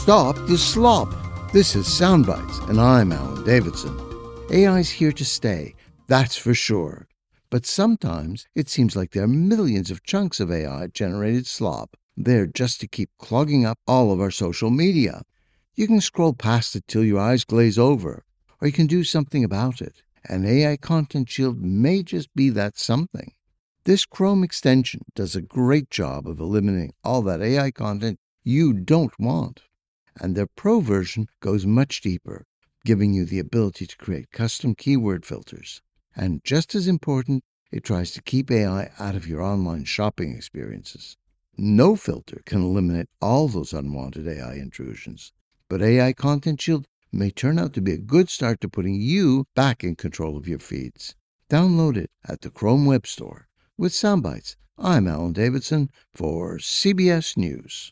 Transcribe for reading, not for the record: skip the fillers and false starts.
Stop the slop. This is Soundbites, and I'm Alan Davidson. AI's here to stay, that's for sure. But sometimes it seems like there are millions of chunks of AI-generated slop there just to keep clogging up all of our social media. You can scroll past it till your eyes glaze over, or you can do something about it. And AI Content Shield may just be that something. This Chrome extension does a great job of eliminating all that AI content you don't want. And their Pro version goes much deeper, giving you the ability to create custom keyword filters. And just as important, it tries to keep AI out of your online shopping experiences. No filter can eliminate all those unwanted AI intrusions, but AI Content Shield may turn out to be a good start to putting you back in control of your feeds. Download it at the Chrome Web Store. With Soundbites, I'm Alan Davidson for CBS News.